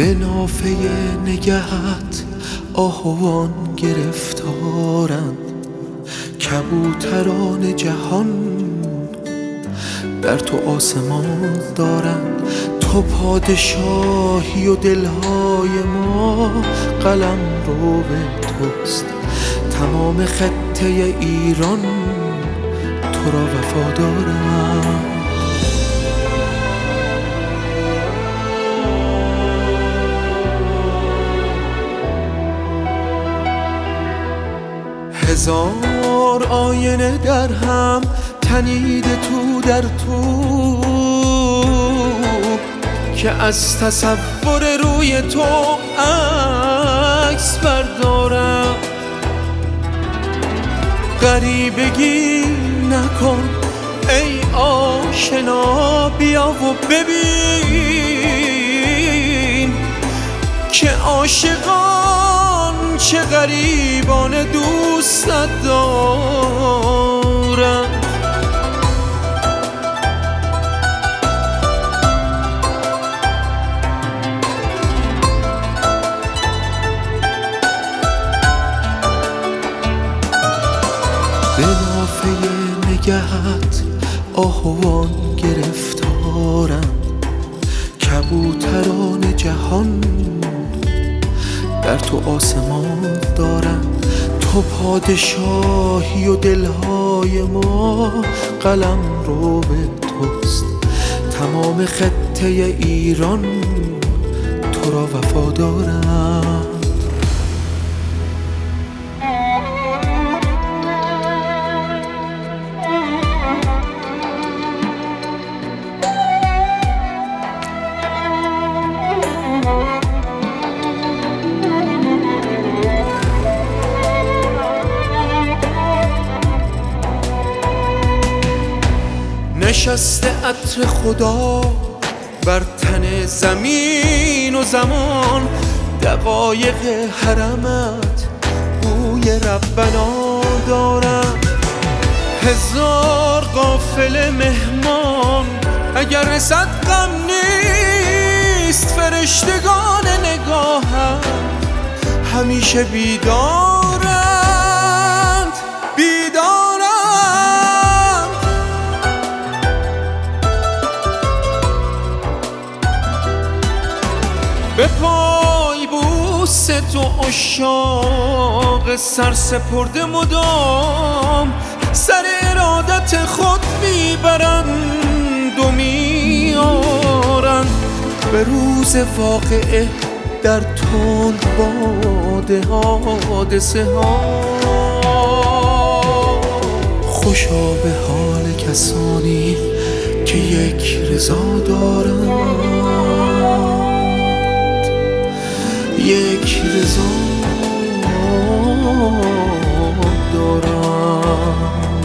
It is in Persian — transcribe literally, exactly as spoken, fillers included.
به نافه نگهت آهوان گرفتارند، کبوتران جهان در تو آسمان دارند. تو پادشاهی و دلهای ما قلم رو به توست، تمام خطه ایران تو را وفادارند. هزار آینه در هم تنیده تو در تو، که از تصور روی تو عکس بردارم. غریبگی نکن ای آشنا، بیا و ببین که عاشقان چه غریبان دوستت دارم. به نافه نگهت آهوان گرفتارند، کبوتران جهان در تو آسمان دارند. تو پادشاهی و دلهای ما قلم رو به توست، تمام خطه ایران تو را وفادارند. نشسته عطر خدا بر تن زمین و زمان، دقایق حرمت بوی ربنا دارند. هزار قافله مهمان اگر رسد غم نیست، فرشتگان نگاهت همیشه بیدارند بیدارند. به پای بوس تو عشاق سر سپرده مدام، سر ارادت خود میبرند و میارند. به روز واقعه در تند باد حادثه ها، خوشا به حال کسانی که یک رضا دارند، یک رضا دارم.